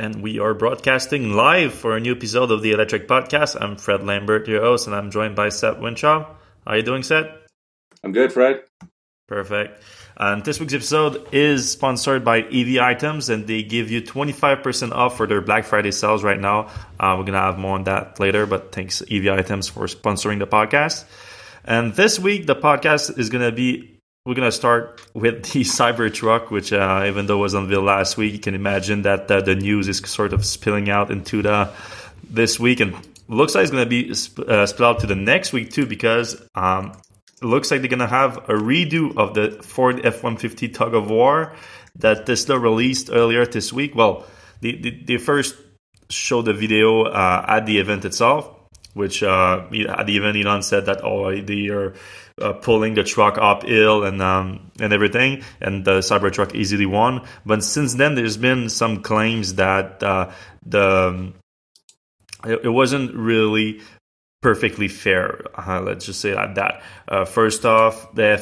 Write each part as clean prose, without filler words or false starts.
and we are broadcasting live for a new episode of the Electric Podcast. I'm Fred Lambert, your host, and I'm joined by Seth Winshaw. How are you doing, Seth? I'm good, Fred. Perfect. And this week's episode is sponsored by EV Items, and they give you 25% off for their Black Friday sales right now. We're going to have more on that later, but thanks EV Items for sponsoring the podcast. And this week, the podcast is going to be, we're going to start with the Cybertruck, which even though it was unveiled last week, you can imagine that the news is sort of spilling out into this week. And it looks like it's going to be split out to the next week too, because it looks like they're going to have a redo of the Ford F-150 tug of war that Tesla released earlier this week. Well, they first showed the video at the event itself, which at the event Elon said that they are pulling the truck uphill and everything, and the Cybertruck easily won. But since then, there's been some claims that it wasn't really perfectly fair. Let's just say like that. First off, the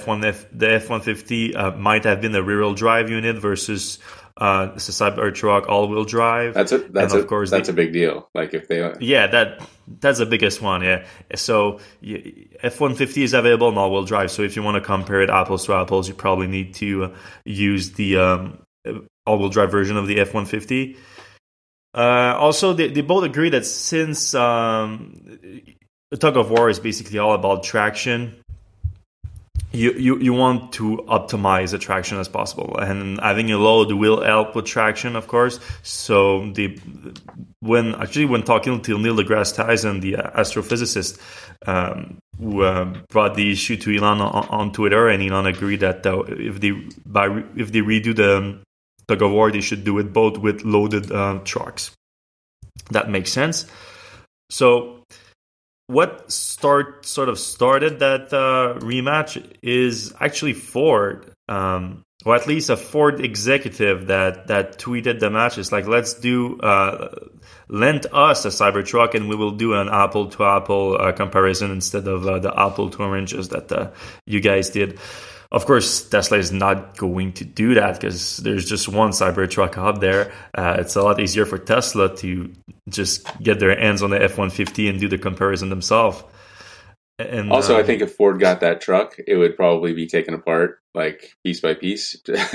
F-150 might have been a rear-wheel drive unit versus the Cybertruck all-wheel drive. That's a big deal. Like if they that's the biggest one. Yeah. So F-150 is available in all-wheel drive. So if you want to compare it apples to apples, you probably need to use the all-wheel drive version of the F-150. Also, they both agree that since the tug of war is basically all about traction, you want to optimize the traction as possible, and having a load will help with traction, of course. So when talking to Neil deGrasse Tyson, the astrophysicist, who brought the issue to Elon on Twitter, and Elon agreed that if they redo the tug of war, they should do it both with loaded trucks. That makes sense. So what started that rematch is actually Ford, or at least a Ford executive that tweeted the match. It's like, let's do lend us a Cybertruck and we will do an apple to apple comparison instead of the apple to oranges that you guys did. Of course, Tesla is not going to do that because there's just one Cybertruck out there. It's a lot easier for Tesla to just get their hands on the F-150 and do the comparison themselves. And also, I think if Ford got that truck, it would probably be taken apart like piece by piece.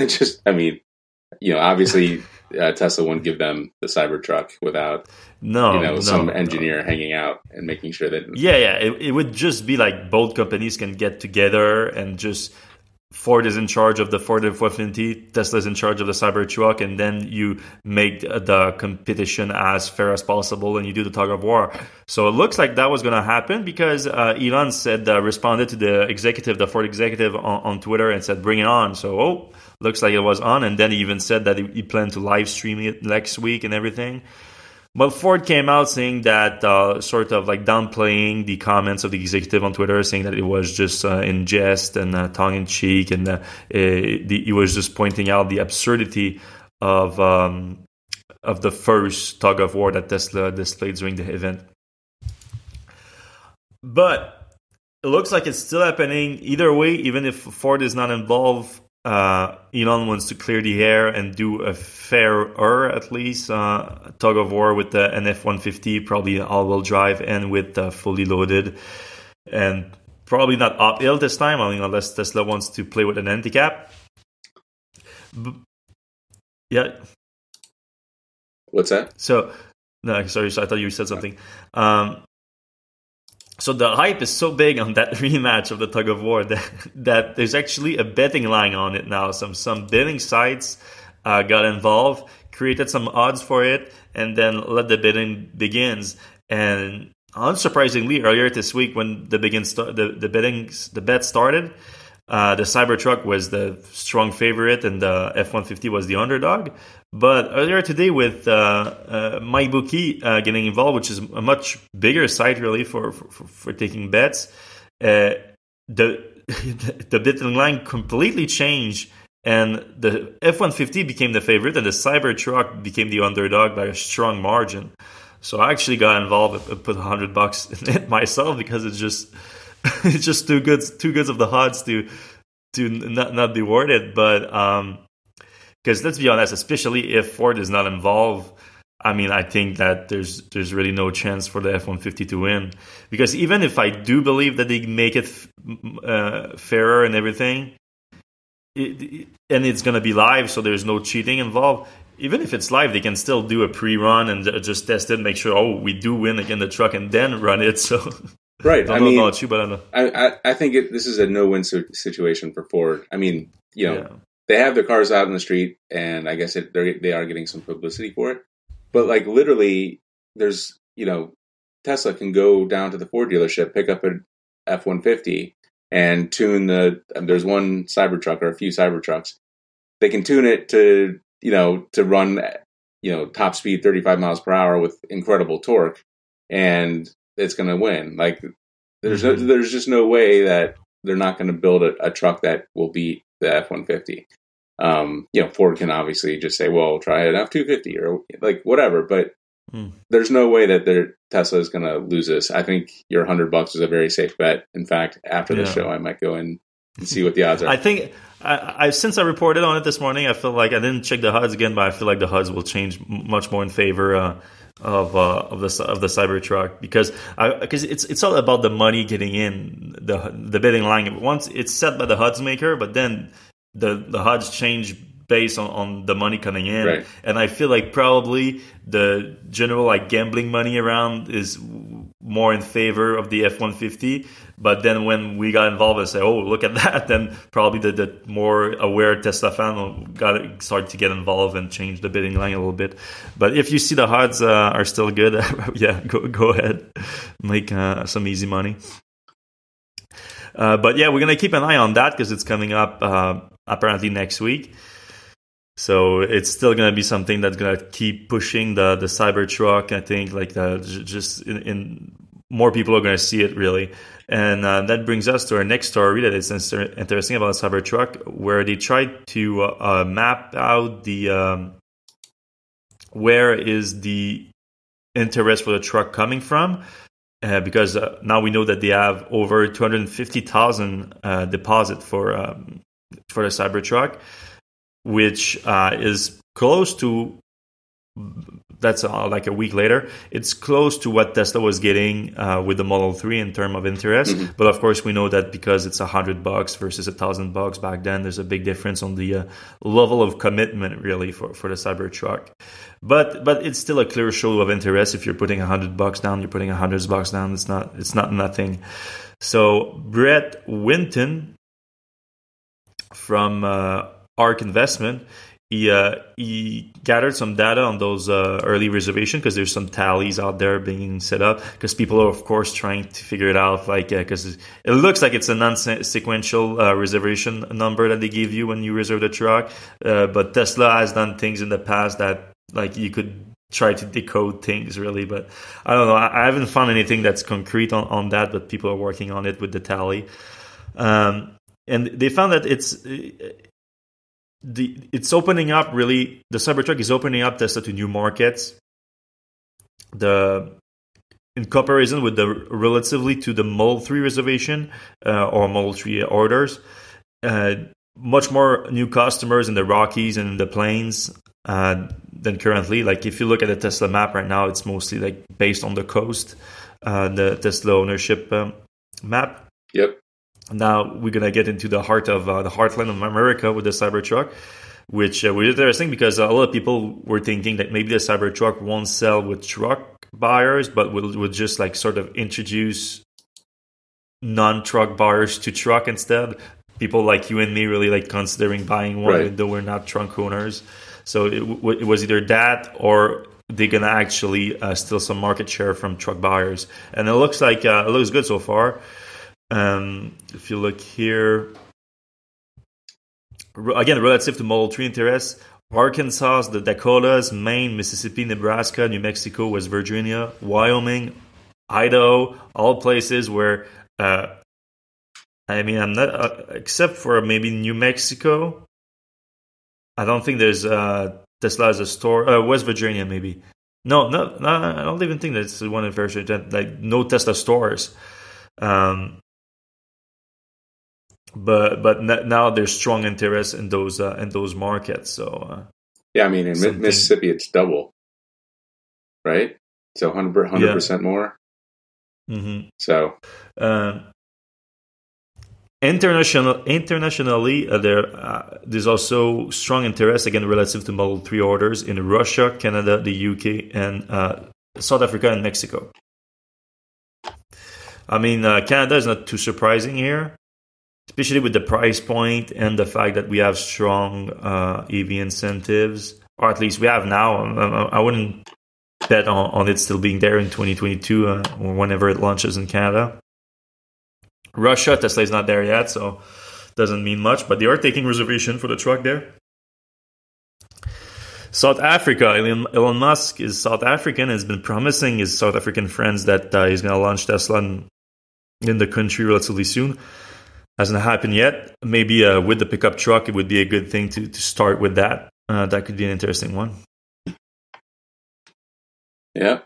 Obviously, Tesla wouldn't give them the Cybertruck without some engineer hanging out and making sure that it would just be like both companies can get together and just Ford is in charge of the Ford F-150, Tesla is in charge of the Cybertruck, and then you make the competition as fair as possible and you do the tug of war. So it looks like that was going to happen because Elon responded to the Ford executive on Twitter and said, bring it on. So, looks like it was on. And then he even said that he planned to live stream it next week and everything. But Ford came out saying that, sort of like downplaying the comments of the executive on Twitter, saying that it was just in jest and tongue-in-cheek, and he was just pointing out the absurdity of the first tug of war that Tesla displayed during the event. But it looks like it's still happening either way, even if Ford is not involved. Elon wants to clear the air and do a fairer, at least, tug of war with the F-150, probably all-wheel drive and with fully loaded, and probably not uphill this time, unless Tesla wants to play with an handicap. Yeah. What's that? So I thought you said something. So the hype is so big on that rematch of the tug of war that there's actually a betting line on it now. Some betting sites got involved, created some odds for it, and then let the bidding begins. And unsurprisingly, earlier this week when the bet started, the Cybertruck was the strong favorite and the F-150 was the underdog. But earlier today with MyBookie getting involved, which is a much bigger site really for taking bets, the betting line completely changed and the F-150 became the favorite and the Cybertruck became the underdog by a strong margin. So I actually got involved and put $100 in it myself because it's just too good of the odds to not be worth it. But because let's be honest, especially if Ford is not involved, I mean, I think that there's really no chance for the F-150 to win, because even if I do believe that they make it fairer and everything, and it's going to be live, so there's no cheating involved. Even if it's live, they can still do a pre-run and just test it, make sure, we do win again the truck, and then run it. So, right. I don't know about you, but I know. I think this is a no-win situation for Ford. I mean, they have their cars out in the street, and I guess they are getting some publicity for it. But like literally, there's Tesla can go down to the Ford dealership, pick up an F-150, and tune there's one Cybertruck or a few Cybertrucks. They can tune it to run top speed 35 miles per hour with incredible torque, and it's going to win. Like there's just no way that they're not going to build a truck that will beat the F-150. Ford can obviously just say, well, try an F-250 or like whatever, but there's no way that their Tesla is going to lose this. I think your $100 is a very safe bet. In fact, after the show, I might go in and see what the odds are. I think since I reported on it this morning, I feel like I didn't check the HUDs again, but I feel like the HUDs will change much more in favor of the Cybertruck, because it's all about the money getting in the bidding line. Once it's set by the HUDs maker, but then the HUDs change based on the money coming in. Right. And I feel like probably the general gambling money around is more in favor of the F-150. But then when we got involved and said, oh, look at that, then probably the more aware Tesla fan got started to get involved and change the bidding line a little bit. But if you see the HUDs are still good, go ahead, make some easy money. But yeah, we're going to keep an eye on that because it's coming up apparently next week. So it's still going to be something that's going to keep pushing the Cybertruck. I think just in more people are going to see it really. And that brings us to our next story that is interesting about Cybertruck, where they tried to map out the where is the interest for the truck coming from. Because now we know that they have over 250,000 deposit for the Cybertruck, which is close to, that's like a week later, it's close to what Tesla was getting with the Model 3 in terms of interest. Mm-hmm. But of course, we know that because it's $100 versus $1,000 back then, there's a big difference on the level of commitment really for the Cybertruck. But it's still a clear show of interest. If you're putting $100 down, you're putting $100 down. It's not nothing. So Brett Winton from ARK Investment, he gathered some data on those early reservations, because there's some tallies out there being set up, because people are of course trying to figure it out, because it looks like it's a non-sequential reservation number that they give you when you reserve the truck, but Tesla has done things in the past that you could try to decode things really, but I don't know. I haven't found anything that's concrete on that, but people are working on it with the tally, and they found that it's opening up really. The Cybertruck is opening up Tesla to new markets. In comparison with relatively to the Model 3 reservation or Model 3 orders, much more new customers in the Rockies and in the Plains than currently. If you look at the Tesla map right now, it's mostly based on the coast, the Tesla ownership map. Yep. Now we're gonna get into the heart of the heartland of America with the Cybertruck, which was interesting because a lot of people were thinking that maybe the Cybertruck won't sell with truck buyers, but will just sort of introduce non-truck buyers to truck instead. People like you and me really considering buying one, even though we're not truck owners. So it was either that or they're gonna actually steal some market share from truck buyers, and it looks good so far. If you look here, again, relative to Model 3 interest, Arkansas, the Dakotas, Maine, Mississippi, Nebraska, New Mexico, West Virginia, Wyoming, Idaho, all places where, I'm not, except for maybe New Mexico, I don't think there's Tesla as a store. West Virginia, maybe. No, I don't even think that's the one in Virginia. No Tesla stores. But now there's strong interest in those markets. So in Mississippi it's double. right? So 100% more. Mm-hmm. So internationally, there's also strong interest, again, relative to Model 3 orders in Russia, Canada, the UK, and South Africa and Mexico. I mean, Canada is not too surprising here, especially with the price point and the fact that we have strong EV incentives, or at least we have now. I wouldn't bet on it still being there in 2022 or whenever it launches in Canada. Russia, Tesla is not there yet, so doesn't mean much, but they are taking reservation for the truck there. South Africa, Elon Musk is South African, has been promising his South African friends that he's going to launch Tesla in the country relatively soon. Hasn't happened yet. Maybe with the pickup truck, it would be a good thing to start with that. That could be an interesting one. Yeah.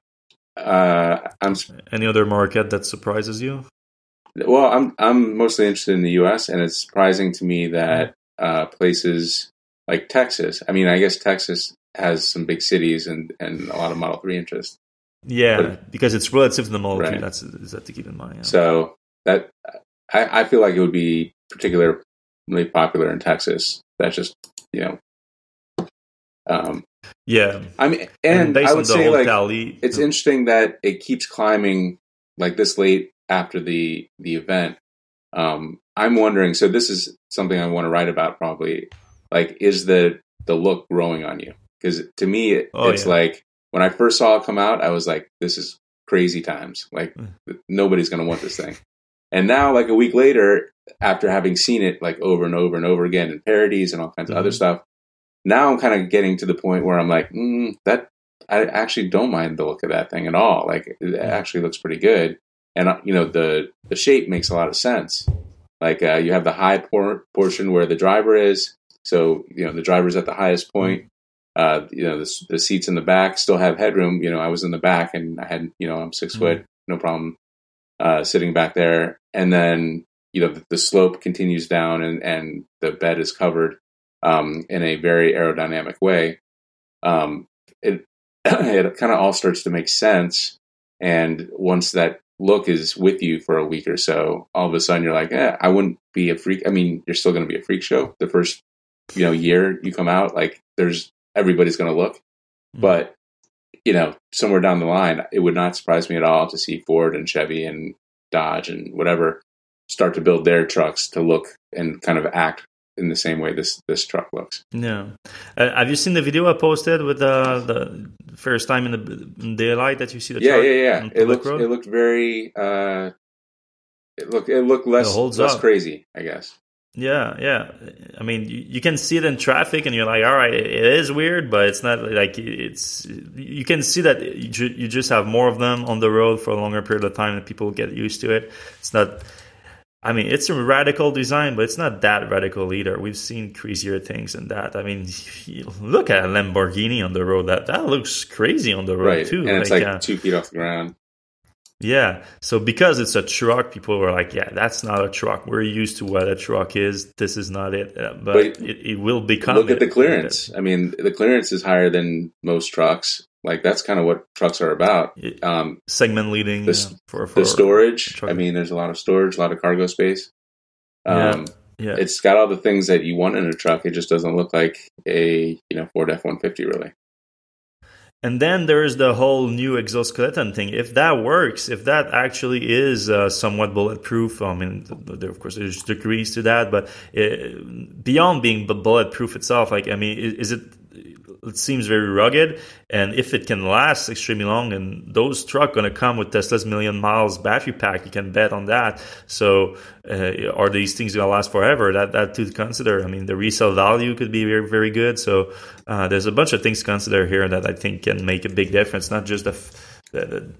Any other market that surprises you? Well, I'm mostly interested in the U.S., and it's surprising to me that places like Texas. I mean, I guess Texas has some big cities and a lot of Model 3 interest. Yeah, because it's relative to the Model 3. That's that to keep in mind. Yeah. So that I feel like it would be particularly popular in Texas. That's just yeah. I mean, and I would say like it's interesting that it keeps climbing like this late after the event. I'm wondering. So this is something I want to write about probably. Like, is the look growing on you? Because to me, it's like when I first saw it come out, I was like, this is crazy times. Like nobody's going to want this thing. And now, like a week later, after having seen it like over and over and over again in parodies and all kinds of other stuff, now I'm kind of getting to the point where I'm like, that I actually don't mind the look of that thing at all. Like it actually looks pretty good. And the shape makes a lot of sense. Like you have the high portion where the driver is. So, the driver's at the highest point. The seats in the back still have headroom. I was in the back and I had, I'm 6 foot, no problem sitting back there. And then, the slope continues down and the bed is covered in a very aerodynamic way. It kind of all starts to make sense. And once that look is with you for a week or so, all of a sudden you're like, I wouldn't be a freak. I mean, you're still going to be a freak show. The first year you come out, like everybody's going to look, but somewhere down the line, it would not surprise me at all to see Ford and Chevy and Dodge and whatever start to build their trucks to look and kind of act in the same way this truck looks. Yeah. Have you seen the video I posted with the first time in the daylight that you see the truck? Yeah. It looked very. It looked less crazy, I guess. Yeah. I mean, you can see it in traffic, and you're like, all right, it is weird, but it's not like it's. You can see that you just have more of them on the road for a longer period of time, and people get used to it. It's not. I mean, it's a radical design, but it's not that radical either. We've seen crazier things than that. I mean, look at a Lamborghini on the road. That looks crazy on the road too. And it's like 2 feet off the ground. Yeah. So because it's a truck, people were like, yeah, that's not a truck. We're used to what a truck is. This is not it. But it will become. Look at the clearance. I mean, the clearance is higher than most trucks. Like, that's kind of what trucks are about. Segment leading. For the storage. Truck. I mean, there's a lot of storage, a lot of cargo space. Yeah. It's got all the things that you want in a truck. It just doesn't look like a Ford F-150 really. And then there's the whole new exoskeleton thing. If that works, if that actually is somewhat bulletproof, I mean, of course, there's degrees to that, but beyond being bulletproof itself, like, I mean, it seems very rugged, and if it can last extremely long, and those trucks going to come with Tesla's 1,000,000 miles battery pack, you can bet on that. So are these things going to last forever? That to consider. I mean, the resale value could be very, very good. So there's a bunch of things to consider here that I think can make a big difference, not just the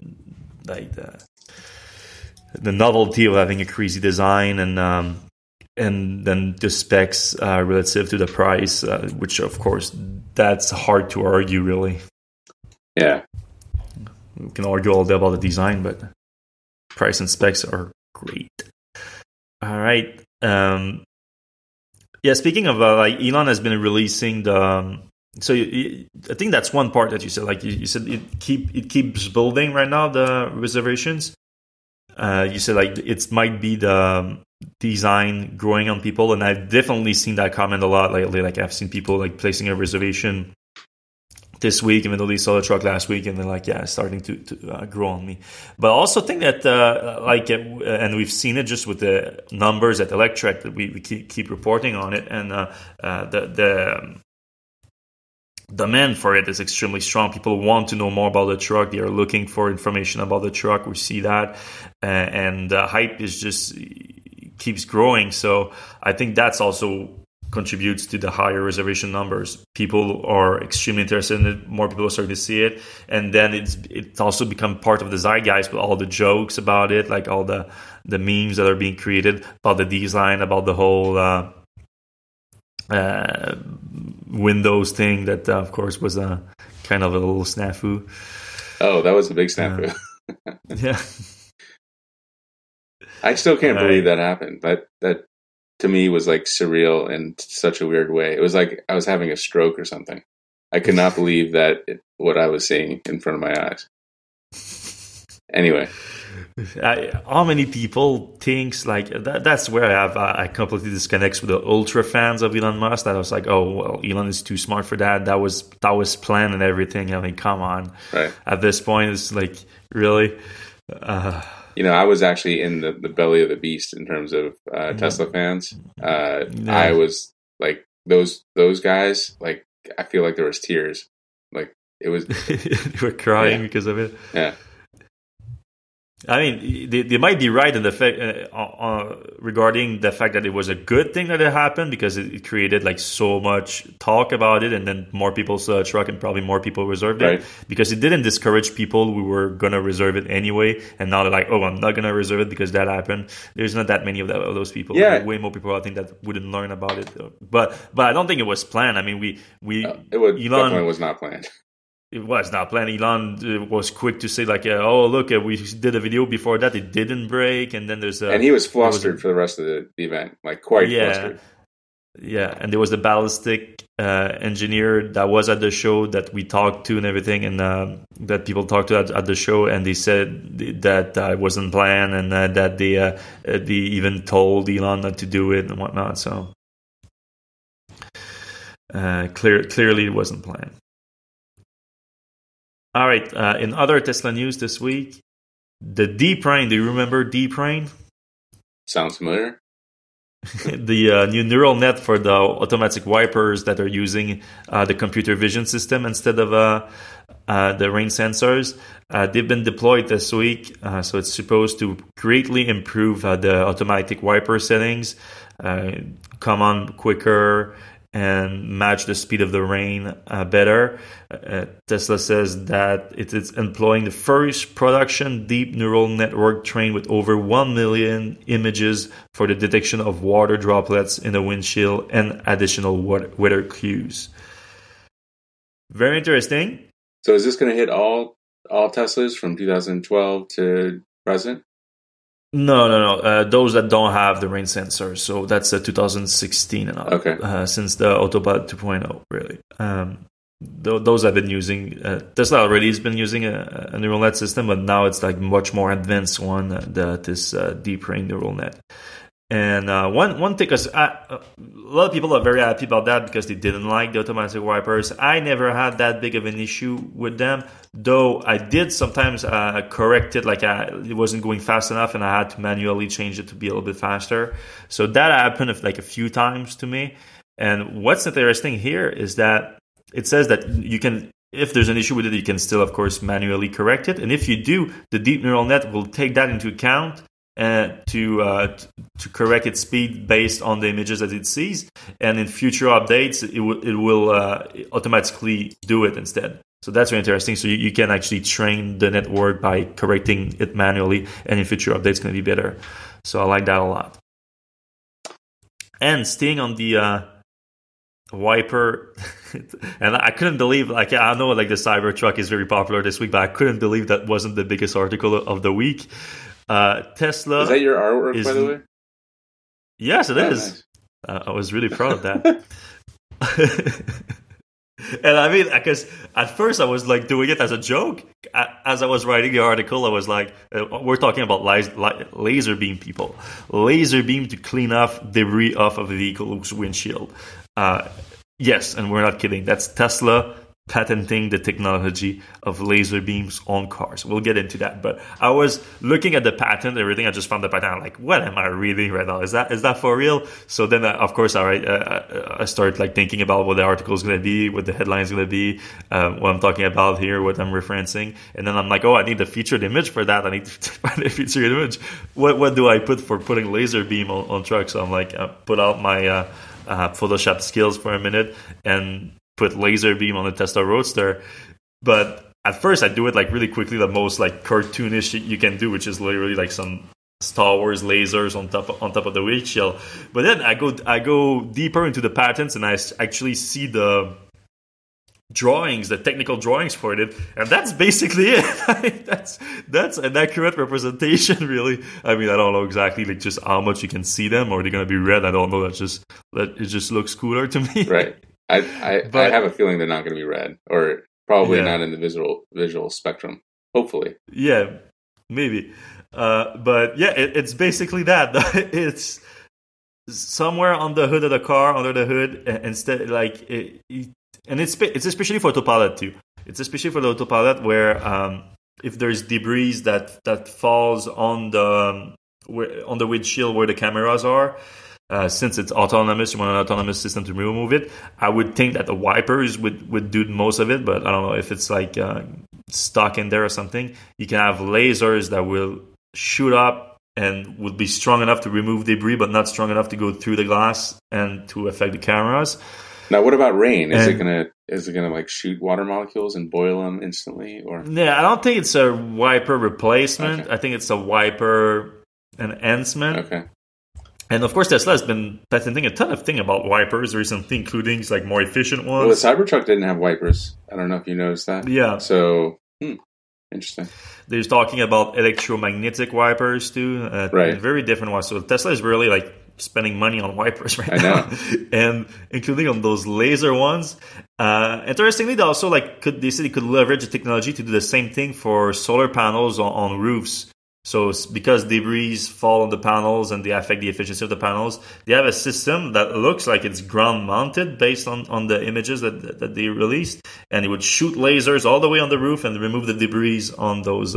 novelty of having a crazy design and then the specs relative to the price, which of course that's hard to argue, really. Yeah, we can argue all day about the design, but price and specs are great. All right. Speaking of like, Elon has been releasing the So I think that's one part that you said. Like you said, it keeps building right now, the reservations. You said like it might be the design growing on people, and I've definitely seen that comment a lot lately. Like I've seen people like placing a reservation this week, even though they saw the truck last week, and they're like, yeah, it's starting to grow on me. But I also think that and we've seen it just with the numbers at Electrek, that we keep reporting on it, and the demand for it is extremely strong. People want to know more about the truck. They are looking for information about the truck. We see that, and the hype is just keeps growing. So I think that's also contributes to the higher reservation numbers. People are extremely interested in it. More people are starting to see it, and then it's also become part of the zeitgeist with all the jokes about it, like all the memes that are being created about the design, about the whole Windows thing that of course was a kind of a little snafu. Oh, that was a big snafu. Yeah. I still can't believe that happened. That to me was like surreal in such a weird way. It was like I was having a stroke or something. I could not believe that what I was seeing in front of my eyes. Anyway. How many people thinks like that? That's where I completely disconnects with the ultra fans of Elon Musk. That I was like, oh well, Elon is too smart for that. That was planned and everything. I mean, come on. Right. At this point, it's like really. I was actually in the belly of the beast in terms of Tesla fans. I was like those guys. Like I feel like there was tears. Like it was. They were crying because of it. Yeah. I mean, they might be right in the fact regarding the fact that it was a good thing that it happened, because it created like so much talk about it, and then more people saw a truck and probably more people reserved it, because it didn't discourage people who were gonna reserve it anyway, and now they're like, oh, I'm not gonna reserve it because that happened. There's not that many of those people. Yeah. There are way more people I think that wouldn't learn about it, but I don't think it was planned. I mean, Elon definitely was not planned. It was not planned. Elon was quick to say like, oh, look, we did a video before that. It didn't break. And then and he was flustered for the rest of the event, like quite flustered. Yeah, and there was the ballistic engineer that was at the show that we talked to and everything, and that people talked to at the show, and they said that it wasn't planned, and that they even told Elon not to do it and whatnot. So clearly it wasn't planned. All right, in other Tesla news this week, the D-Prime, do you remember D-Prime? Sounds familiar. The new neural net for the automatic wipers that are using the computer vision system instead of the rain sensors. They've been deployed this week, so it's supposed to greatly improve the automatic wiper settings, come on quicker, and match the speed of the rain better. Tesla says that it is employing the first production deep neural network trained with over 1 million images for the detection of water droplets in the windshield and additional weather cues. Very interesting. So is this going to hit all Teslas from 2012 to present? No. Those that don't have the rain sensor. So that's 2016 and up. Okay. Since the Autopilot 2.0, really. Those have been using Tesla already has been using a neural net system, but now it's like much more advanced one, this deep brain neural net. And one thing, because a lot of people are very happy about that because they didn't like the automatic wipers. I never had that big of an issue with them, though I did sometimes correct it, like it wasn't going fast enough, and I had to manually change it to be a little bit faster. So that happened like a few times to me. And what's interesting here is that it says that you can, if there's an issue with it, you can still, of course, manually correct it. And if you do, the deep neural net will take that into account to correct its speed based on the images that it sees. And in future updates, it will automatically do it instead. So that's very interesting. So you can actually train the network by correcting it manually, and in future updates, it's going to be better. So I like that a lot. And staying on the wiper, and I couldn't believe, like, I know like the Cybertruck is very popular this week, but I couldn't believe that wasn't the biggest article of the week. Tesla. Is that your artwork, by the way? Yes, it is. Nice. I was really proud of that. And I mean, because at first I was like doing it as a joke. As I was writing the article, I was like, we're talking about laser beam people. Laser beam to clean off debris off of a vehicle's windshield. Yes, and we're not kidding. That's Tesla patenting the technology of laser beams on cars. We'll get into that. But I was looking at the patent, everything. I just found the patent. I'm like, what am I reading right now? Is that for real? So then, of course, I started like thinking about what the article is going to be, what the headline is going to be, what I'm talking about here, what I'm referencing. And then I'm like, oh, I need the featured image for that. I need to find a featured image. What do I put for putting laser beam on trucks? So I'm like, put out my Photoshop skills for a minute and put laser beam on the Tesla Roadster. But at first I do it like really quickly, the most like cartoonish you can do, which is literally like some Star Wars lasers on top of the windshield. But then I go deeper into the patents and I actually see the drawings, the technical drawings for it, and that's basically it. That's an accurate representation, really. I mean, I don't know exactly like just how much you can see them, or they're gonna be red. I don't know. That it just looks cooler to me. Right. I have a feeling they're not going to be red, or probably not in the visual spectrum. Hopefully. Yeah, maybe. But yeah, it's basically that. It's somewhere on the hood of the car, under the hood, instead like and it's especially for autopilot too. It's especially for the autopilot where if there's debris that falls on the windshield where the cameras are. Since it's autonomous, you want an autonomous system to remove it. I would think that the wipers would do most of it, but I don't know if it's like stuck in there or something. You can have lasers that will shoot up and would be strong enough to remove debris, but not strong enough to go through the glass and to affect the cameras. Now, what about rain? Is it gonna like shoot water molecules and boil them instantly? Or yeah, I don't think it's a wiper replacement. Okay. I think it's a wiper enhancement. Okay. And of course, Tesla has been patenting a ton of things about wipers recently, including like more efficient ones. Well, the Cybertruck didn't have wipers. I don't know if you noticed that. Yeah. So, interesting. They're talking about electromagnetic wipers too. Right. Very different ones. So Tesla is really like spending money on wipers right now, and including on those laser ones. Interestingly, they also they said they could leverage the technology to do the same thing for solar panels on roofs. So because debris fall on the panels and they affect the efficiency of the panels, they have a system that looks like it's ground mounted based on the images that they released, and it would shoot lasers all the way on the roof and remove the debris on those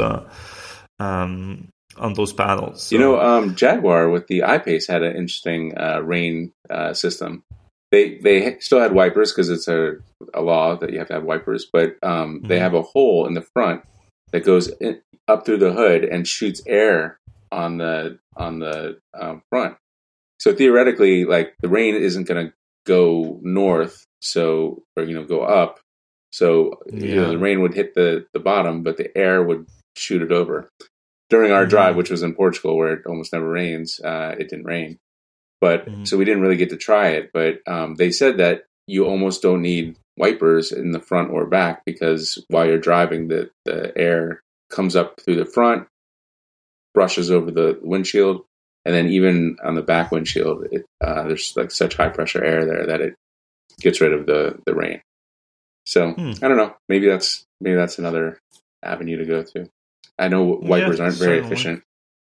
panels. So, Jaguar with the I-Pace had an interesting rain system. They still had wipers because it's a law that you have to have wipers, but they have a hole in the front that goes up through the hood and shoots air on the front. So theoretically, like the rain isn't going to go north, or go up. So the rain would hit the bottom, but the air would shoot it over. During our drive, which was in Portugal, where it almost never rains, it didn't rain. But so we didn't really get to try it. But they said that you almost don't need wipers in the front or back because while you're driving, the air comes up through the front, brushes over the windshield, and then even on the back windshield, there's like such high pressure air there that it gets rid of the rain. So I don't know. Maybe that's another avenue to go to. I know wipers aren't very efficient.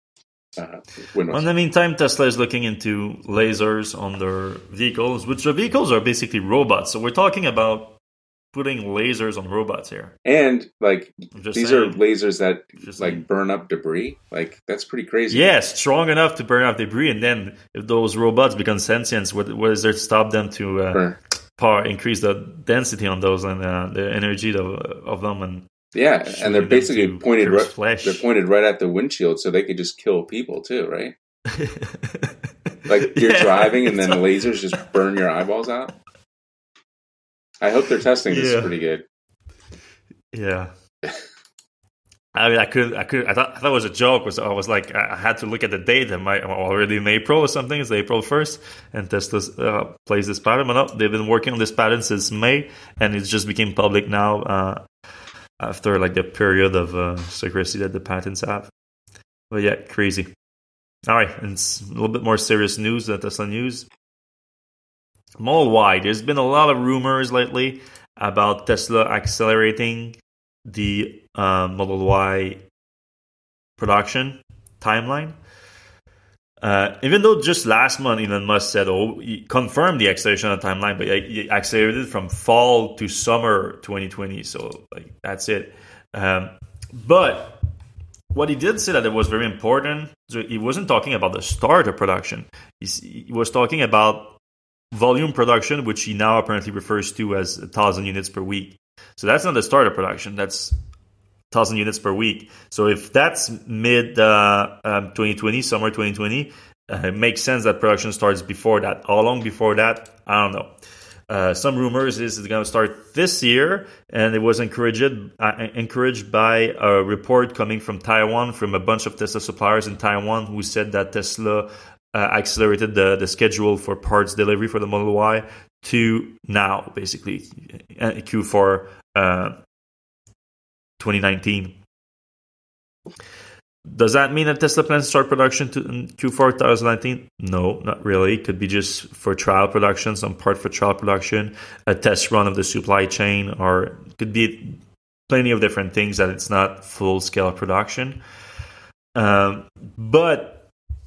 Well, in the meantime, Tesla is looking into lasers on their vehicles, which the vehicles are basically robots. So we're talking about putting lasers on robots here. And these are lasers that burn up debris. Like that's pretty crazy. Yeah, strong enough to burn up debris. And then if those robots become sentient, what is there to stop them to increase the density on those and the energy of them? And and they're basically pointed right at the windshield, so they could just kill people too, right? Like you're driving and then the lasers just burn your eyeballs out. I hope they're testing this pretty good. Yeah. I mean, I thought it was a joke. I was like, I had to look at the date. Am I already in April or something? It's April 1st, and Tesla plays this patent. But no, they've been working on this patent since May, and it just became public now after the period of secrecy that the patents have. But yeah, crazy. All right, and it's a little bit more serious news than Tesla news. Model Y. There's been a lot of rumors lately about Tesla accelerating the Model Y production timeline. Even though just last month Elon Musk said, he confirmed the acceleration of the timeline, but he accelerated from fall to summer 2020. So that's it. But what he did say that it was very important. So he wasn't talking about the start of production. He was talking about volume production, which he now apparently refers to as 1,000 units per week. So that's not the start of production. That's 1,000 units per week. So if that's mid 2020, summer 2020, it makes sense that production starts before that. How long before that? I don't know. Some rumors is it's going to start this year, and it was encouraged by a report coming from Taiwan, from a bunch of Tesla suppliers in Taiwan, who said that Tesla accelerated the schedule for parts delivery for the Model Y to now, basically Q4 2019. Does that mean that Tesla plans to start production in Q4 2019? No, not really. It could be just for trial production, some part for trial production, a test run of the supply chain, or it could be plenty of different things that it's not full-scale production. But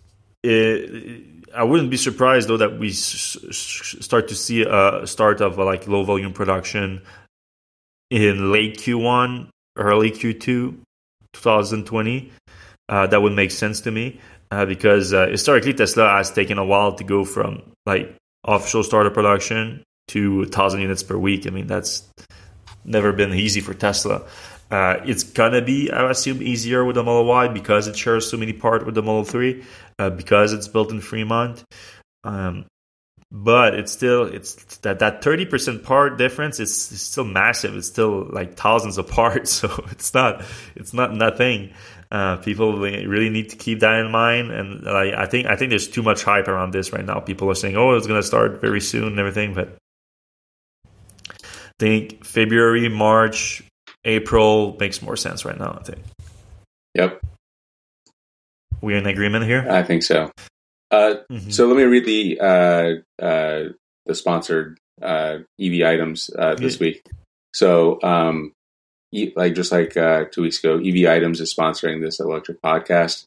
I wouldn't be surprised, though, that we start to see a start of low-volume production in late Q1, early Q2 2020. That would make sense to me because historically Tesla has taken a while to go from official start of production to 1,000 units per week. I mean, that's never been easy for Tesla. It's gonna be, I assume, easier with the Model Y because it shares so many parts with the Model 3, because it's built in Fremont. But it's that 30% part difference is still massive. It's still thousands of parts, so it's not nothing. People really need to keep that in mind, and I think there's too much hype around this right now. People are saying, "Oh, it's going to start very soon" and everything, but I think February, March, April makes more sense right now. I think. Yep. We're in agreement here? I think so. So let me read the sponsored EV items this week. So, just like 2 weeks ago, EV Items is sponsoring this electric podcast.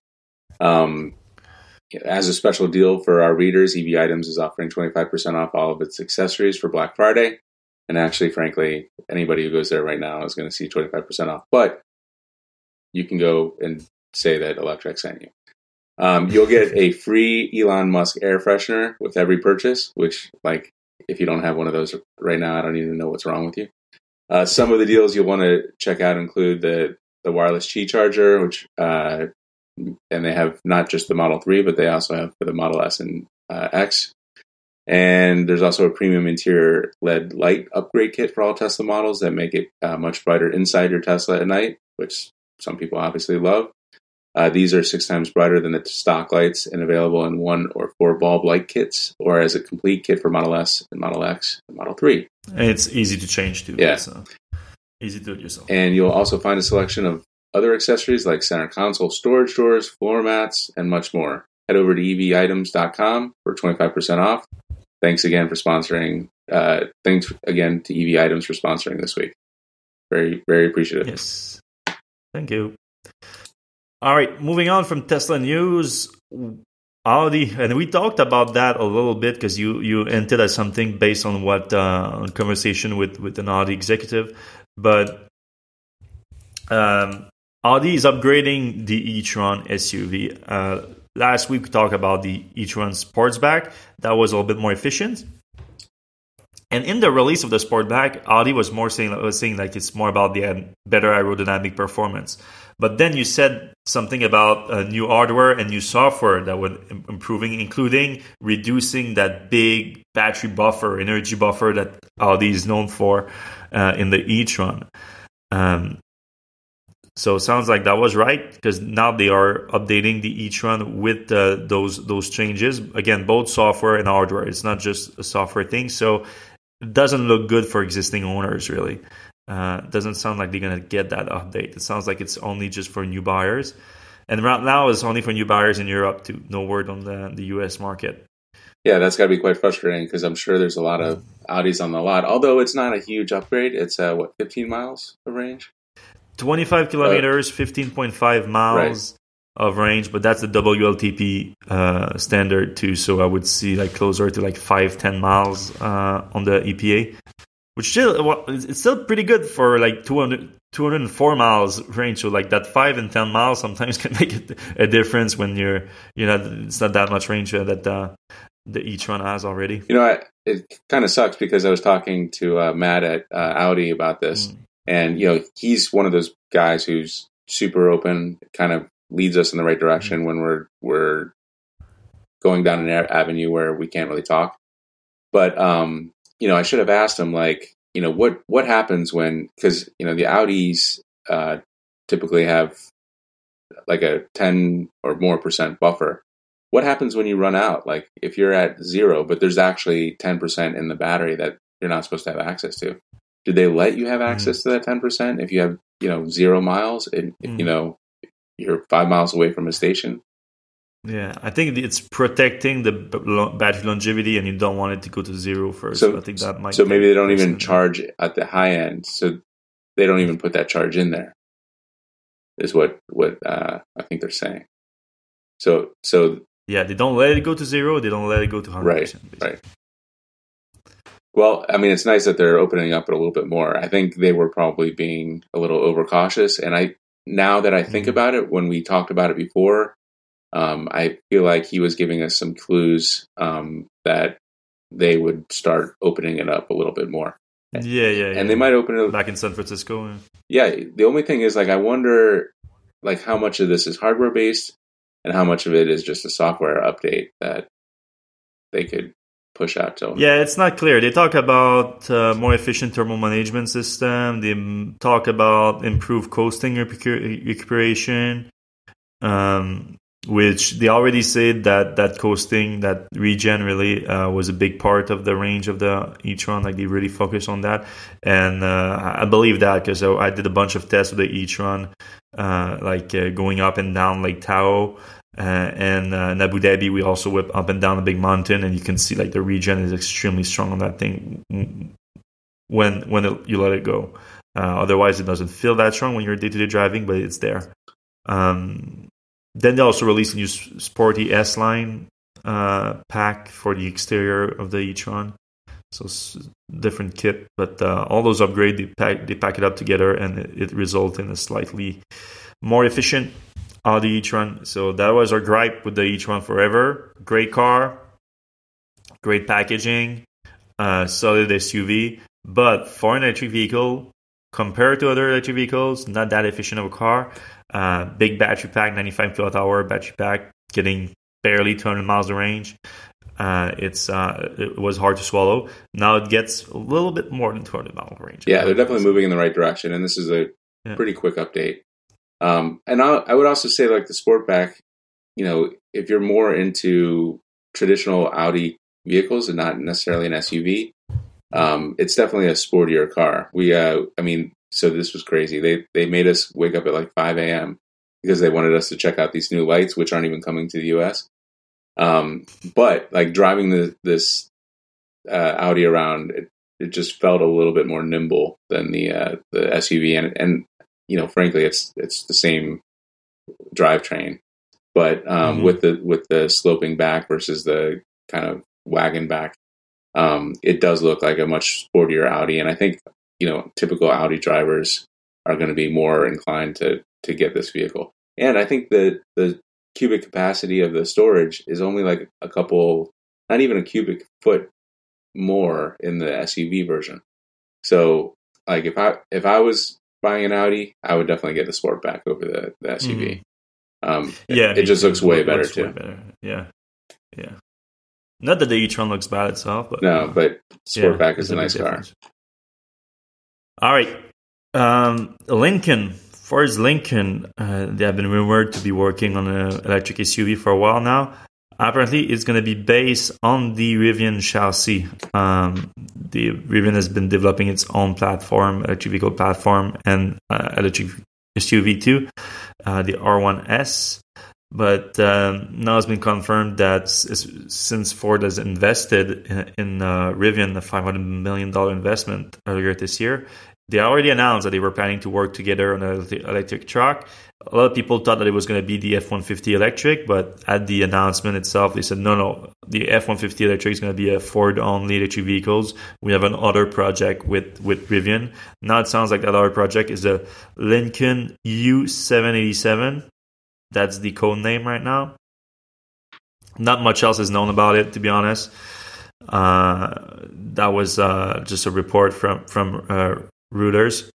As a special deal for our readers, EV Items is offering 25% off all of its accessories for Black Friday. And actually, frankly, anybody who goes there right now is going to see 25% off. But you can go and say that Electrek sent you. You'll get a free Elon Musk air freshener with every purchase, which, if you don't have one of those right now, I don't even know what's wrong with you. Some of the deals you'll want to check out include the wireless Qi charger, which and they have not just the Model 3, but they also have for the Model S and X. And there's also a premium interior LED light upgrade kit for all Tesla models that make it much brighter inside your Tesla at night, which some people obviously love. These are 6 times brighter than the stock lights and available in 1 or 4 bulb light kits or as a complete kit for Model S and Model X and Model 3. And it's easy to change too. Yeah. So easy to do it yourself. And you'll also find a selection of other accessories like center console storage doors, floor mats, and much more. Head over to evitems.com for 25% off. Thanks again for sponsoring. Thanks again to EV Items for sponsoring this week. Very, very appreciative. Yes. Thank you. All right, moving on from Tesla news, Audi, and we talked about that a little bit because you hinted at something based on what conversation with an Audi executive, but Audi is upgrading the e-tron SUV. Last week we talked about the e-tron Sportsback that was a little bit more efficient. And in the release of the Sportback, Audi was saying like it's more about the better aerodynamic performance. But then you said something about new hardware and new software that would improving, including reducing that big battery buffer, energy buffer that Audi is known for in the e-tron. So it sounds like that was right because now they are updating the e-tron with those changes. Again, both software and hardware. It's not just a software thing. So it doesn't look good for existing owners, really. Doesn't sound like they're going to get that update. It sounds like it's only just for new buyers. And right now it's only for new buyers in Europe too. No word on the US market. Yeah, that's got to be quite frustrating because I'm sure there's a lot of Audis on the lot. Although it's not a huge upgrade. It's 15 miles of range? 25 kilometers, 15.5 miles of range, but that's the WLTP standard too. So I would see like closer to like 5-10 miles on the EPA, which it's still pretty good for like 204 miles range. So like that 5 and 10 miles sometimes can make a difference when it's not that much range that the e-tron has already. It kind of sucks because I was talking to Matt at Audi about this, and he's one of those guys who's super open, kind of leads us in the right direction when we're going down an avenue where we can't really talk. But I should have asked him, like, what happens when, because the Audis typically have like a 10 or more % buffer. What happens when you run out? Like if you're at 0, but there's actually 10% in the battery that you're not supposed to have access to. Do they let you have access to that 10% if you have 0 miles and you're 5 miles away from a station? Yeah, I think it's protecting the battery longevity, and you don't want it to go to 0 first. So I think that might. So maybe they don't even charge at the high end. So they don't even put that charge in there. Is what I think they're saying. So yeah, they don't let it go to 0. They don't let it go to 100%. Right. Well, I mean, it's nice that they're opening up it a little bit more. I think they were probably being a little overcautious, and now that I think about it, when we talked about it before, I feel like he was giving us some clues that they would start opening it up a little bit more. Yeah. And they might open it back in San Francisco. Yeah. The only thing is, like, I wonder, like, how much of this is hardware based, and how much of it is just a software update that they could push out to them. Yeah, it's not clear. They talk about more efficient thermal management system. They talk about improved coasting recuperation, which they already said that coasting, that regen really was a big part of the range of the e-tron. Like they really focus on that. And I believe that because I did a bunch of tests with the e-tron, going up and down Lake Tahoe. And in Abu Dhabi, we also whip up and down a big mountain, and you can see like the regen is extremely strong on that thing when you let it go. Otherwise, it doesn't feel that strong when you're day-to-day driving, but it's there. Then they also released a new sporty S-Line pack for the exterior of the e-tron. So different kit, but all those upgrades, they pack it up together, and it results in a slightly more efficient Audi e-tron. So that was our gripe with the e-tron forever. Great car, great packaging, solid SUV, but for an electric vehicle, compared to other electric vehicles, not that efficient of a car. Big battery pack, 95 kWh battery pack, getting barely 200 miles of range. It was hard to swallow. Now it gets a little bit more than 200 miles of range. Yeah, they're definitely moving in the right direction, and this is a pretty quick update. And I would also say, like the Sportback, if you're more into traditional Audi vehicles and not necessarily an SUV, it's definitely a sportier car. So this was crazy. They made us wake up at like 5 a.m. because they wanted us to check out these new lights, which aren't even coming to the U.S. But like driving this Audi around, it just felt a little bit more nimble than the SUV, and frankly, it's the same drivetrain, but with the sloping back versus the kind of wagon back, it does look like a much sportier Audi. And I think typical Audi drivers are going to be more inclined to get this vehicle. And I think the cubic capacity of the storage is only like a couple, not even a cubic foot more in the SUV version. So like if I was buying an Audi, I would definitely get the Sportback over the SUV. It just looks way better too. Way better. Yeah. Not that the e-tron looks bad itself, but but Sportback is a nice car. All right, Lincoln. Ford's Lincoln. They have been rumored to be working on an electric SUV for a while now. Apparently, it's going to be based on the Rivian chassis. The Rivian has been developing its own platform, electric vehicle platform, and electric SUV too, the R1S. But now it's been confirmed that since Ford has invested in Rivian, a $500 million investment earlier this year, they already announced that they were planning to work together on an electric truck. A lot of people thought that it was going to be the F-150 electric, but at the announcement itself, they said, no, the F-150 electric is going to be a Ford-only electric vehicles. We have another project with Rivian. Now it sounds like that other project is a Lincoln U787. That's the code name right now. Not much else is known about it, to be honest. That was just a report from Reuters.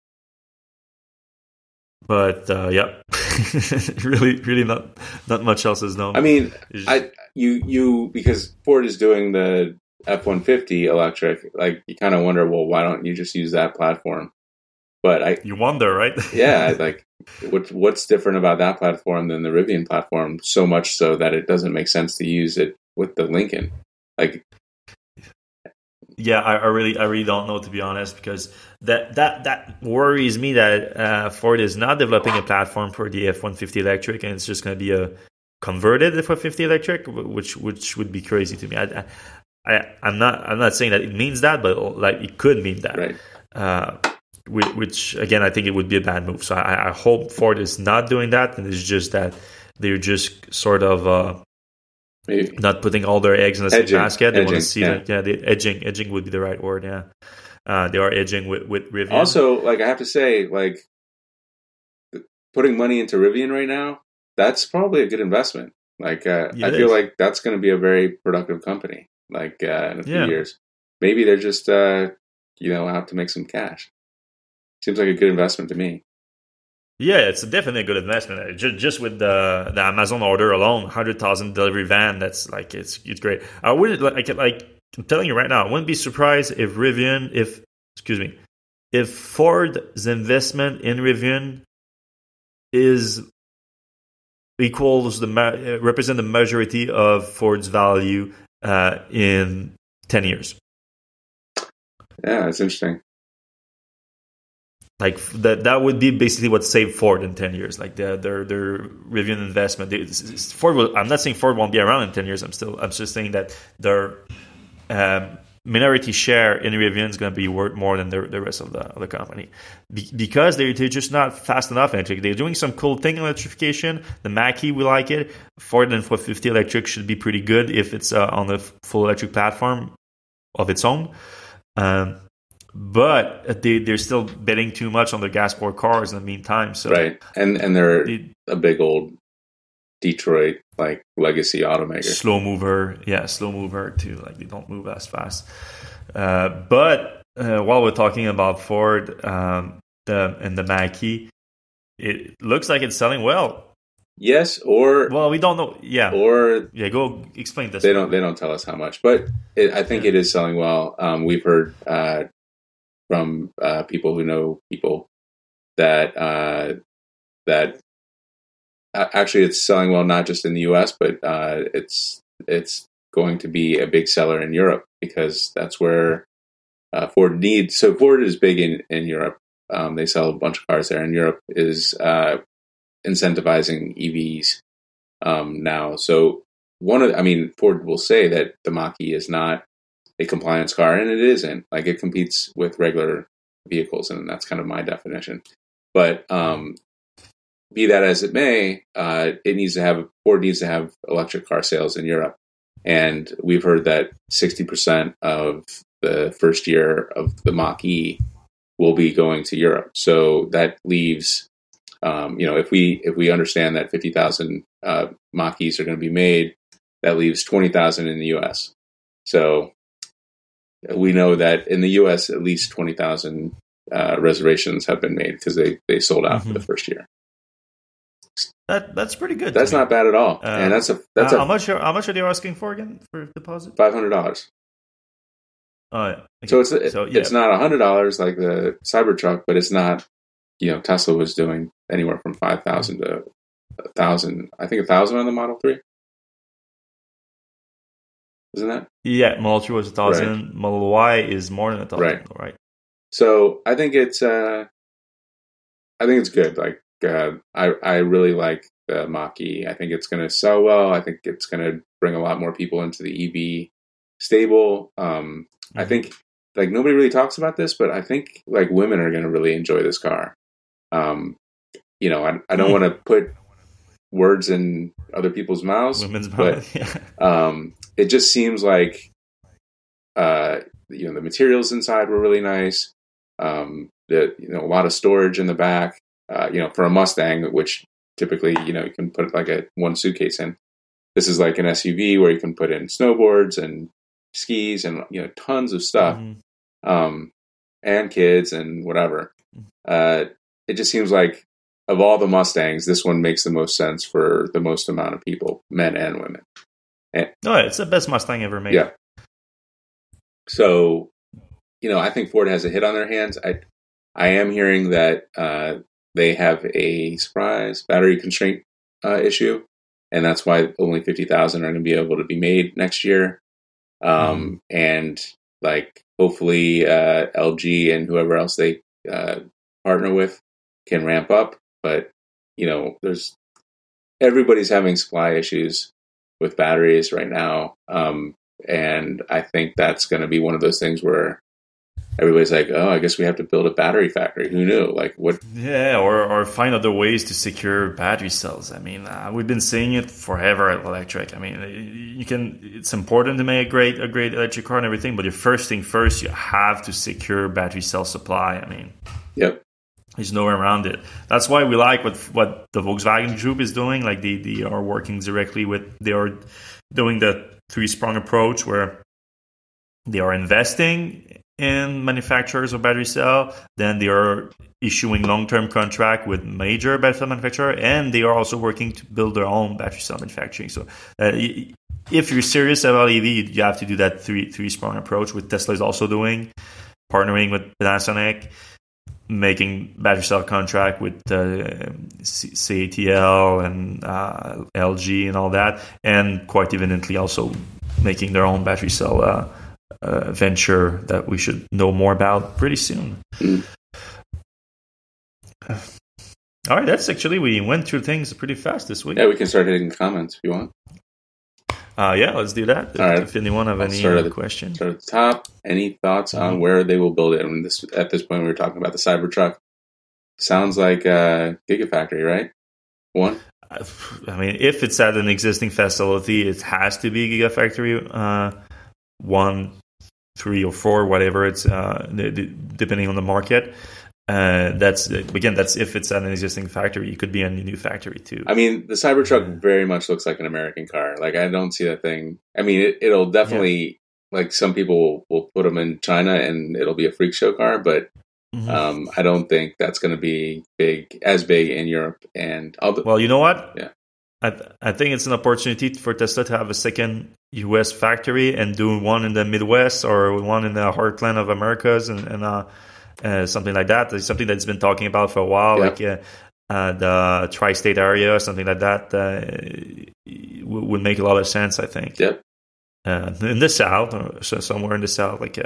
But yeah, really not much else is known. I mean, because Ford is doing the F-150 electric, like you kind of wonder, well, why don't you just use that platform? But you wonder, right? Yeah, like what's different about that platform than the Rivian platform? So much so that it doesn't make sense to use it with the Lincoln. Like, yeah, I really don't know, to be honest, because that worries me that Ford is not developing a platform for the F-150 electric, and it's just going to be a converted F-150 electric, which would be crazy to me. I'm not saying that it means that, but like it could mean that. Right. Which again, I think it would be a bad move. So I hope Ford is not doing that, and it's just that they're just sort of not putting all their eggs in the same basket. They want to see that. Yeah, the edging would be the right word. Yeah, they are edging with Rivian. Also, like I have to say, like putting money into Rivian right now, that's probably a good investment. Like I feel like that's going to be a very productive company. Like in a few years, maybe they're just out to make some cash. Seems like a good investment to me. Yeah, it's definitely a good investment. Just with the Amazon order alone, 100,000 delivery van. That's like it's great. I wouldn't like I'm telling you right now, I wouldn't be surprised if if Ford's investment in Rivian represent the majority of Ford's value in 10 years. Yeah, that's interesting. Like that would be basically what saved Ford in 10 years. Like their Rivian investment. I'm not saying Ford won't be around in 10 years. I'm just saying that their minority share in Rivian is going to be worth more than the rest of the company because they're just not fast enough electric. They're doing some cool thing in electrification. The Mach-E, we like it. Ford and F-150 electric should be pretty good if it's on the full electric platform of its own. But they're still betting too much on their gas-powered cars in the meantime. So right, and they're a big old Detroit like legacy automaker, slow mover too. Like they don't move as fast. But while we're talking about Ford and the Mach-E, it looks like it's selling well. Yes, or we don't know. Yeah, go explain this. They don't tell us how much, but I think it is selling well. We've heard from people who know people that actually it's selling well not just in the U.S. but it's going to be a big seller in Europe because that's where Ford needs. So Ford is big in Europe. They sell a bunch of cars there, and Europe is incentivizing EVs now. So Ford will say that the Mach-E is not a compliance car, and it isn't. Like it competes with regular vehicles, and that's kind of my definition. But be that as it may, Ford needs to have electric car sales in Europe, and we've heard that 60% of the first year of the Mach-E will be going to Europe. So that leaves, if we understand that 50,000 Mach-E's are going to be made, that leaves 20,000 in the U.S. So we know that in the U.S. at least 20,000 reservations have been made because they sold out for the first year. That's pretty good. That's not bad at all. And that's how much are they asking for again for deposit? $500. Oh yeah. Okay. So it's not $100 like the Cybertruck, but it's not. Tesla was doing anywhere from 5,000 to 1,000. I think 1,000 on the Model 3. Isn't that? Yeah, Model 3 was 1,000. Right. Model Y is more than 1,000. Right. So I think it's good. Like I really like the Mach-E. I think it's going to sell well. I think it's going to bring a lot more people into the EV stable. I think like nobody really talks about this, but I think like women are going to really enjoy this car. You know, I don't want to put words in other people's mouths, but it just seems like you know, the materials inside were really nice. You know, a lot of storage in the back. You know, for a Mustang, which typically, you know, you can put like one suitcase in. This is like an SUV where you can put in snowboards and skis and, you know, tons of stuff, and kids and whatever. It just seems like of all the Mustangs, this one makes the most sense for the most amount of people, men and women. It's the best Mustang ever made. Yeah. So, you know, I think Ford has a hit on their hands. I am hearing that they have a surprise battery constraint issue, and that's why only 50,000 are going to be able to be made next year. And like hopefully LG and whoever else they partner with can ramp up. But, you know, everybody's having supply issues with batteries right now. And I think that's going to be one of those things where everybody's like, oh, I guess we have to build a battery factory. Who knew? Like what? Yeah, or find other ways to secure battery cells. I mean, we've been saying it forever at Electrek. I mean, it's important to make a great electric car and everything, but the first thing first, you have to secure battery cell supply. I mean, yep. There's nowhere around it. That's why we like what the Volkswagen Group is doing. Like they are working directly they are doing the three-sprung approach where they are investing in manufacturers of battery cell, then they are issuing long-term contract with major battery cell manufacturer, and they are also working to build their own battery cell manufacturing. So if you're serious about EV, you have to do that three-sprung approach, which Tesla is also doing, partnering with Panasonic, making battery cell contract with CATL and LG and all that, and quite evidently also making their own battery cell venture that we should know more about pretty soon. All right, we went through things pretty fast this week. Yeah, we can start hitting comments if you want. Yeah, let's do that. All right. If anyone have any questions. Start at the top. Any thoughts on where they will build it? I mean, at this point, we were talking about the Cybertruck. Sounds like a Gigafactory, right? One? I mean, if it's at an existing facility, it has to be Gigafactory 1, 3, or 4, whatever it's, depending on the market. That's if it's at an existing factory. It could be a new factory too. I mean, the Cybertruck very much looks like an American car. Like, I don't see that thing. I mean, it'll definitely, like, some people will put them in China and it'll be a freak show car, but I don't think that's going to be as big in Europe. And well, you know what? Yeah, I think it's an opportunity for Tesla to have a second U.S. factory and do one in the Midwest or one in the heartland of Americas and something like that. It's something that's been talking about for a while, like the tri-state area, something like that would make a lot of sense, I think. Yep. In the South, so somewhere in the South, like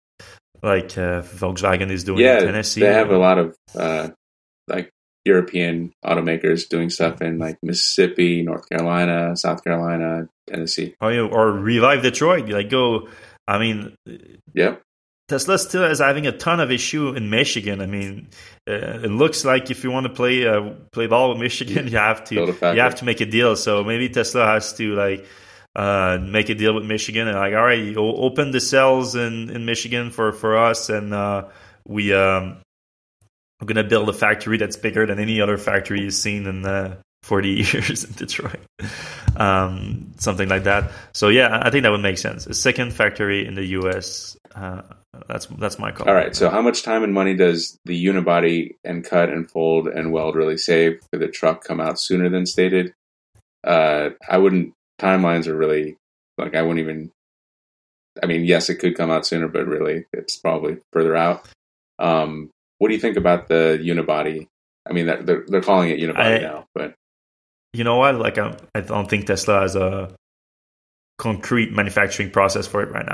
Volkswagen is doing in Tennessee. They have a lot of like European automakers doing stuff in like Mississippi, North Carolina, South Carolina, Tennessee. Or Revive Detroit. Like go. I mean. Yep. Tesla still is having a ton of issue in Michigan. I mean, it looks like if you want to play ball with Michigan, you have to make a deal. So maybe Tesla has to make a deal with Michigan and like, all right, you open the cells in Michigan for us, and we're gonna build a factory that's bigger than any other factory you've seen in 40 years in Detroit, something like that. So yeah, I think that would make sense. A second factory in the U.S. That's my call. All right. So how much time and money does the unibody and cut and fold and weld really save? Could the truck come out sooner than stated? I wouldn't. Timelines are really like I wouldn't even. I mean, yes, it could come out sooner, but really, it's probably further out. What do you think about the unibody? I mean, they're calling it unibody now, but you know what? Like, I don't think Tesla has a concrete manufacturing process for it right now.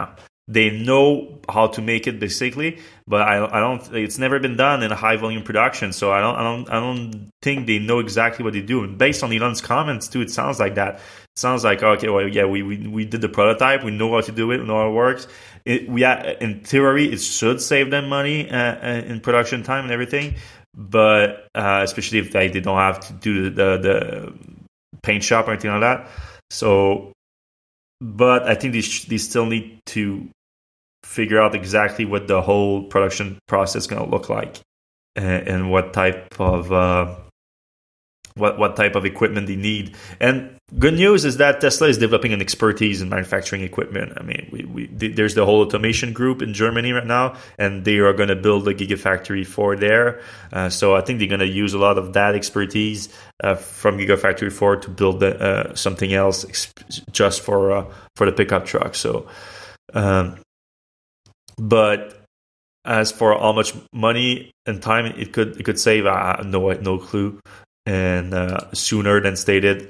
they know how to make it basically, but I don't. It's never been done in a high volume production, so I don't think they know exactly what they do. And based on Elon's comments too, it sounds like that. It sounds like, okay, well, yeah, we did the prototype, we know how to do it, we know how it works. In theory, it should save them money in production time and everything, but especially if they don't have to do the paint shop or anything like that. So, but I think they still need to figure out exactly what the whole production process is going to look like, and what type of what type of equipment they need. And good news is that Tesla is developing an expertise in manufacturing equipment. I mean, there's the whole automation group in Germany right now, and they are going to build a gigafactory for there. So I think they're going to use a lot of that expertise from Gigafactory 4 to build something else just for the pickup truck. So, but as for how much money and time it could save, no clue. And sooner than stated,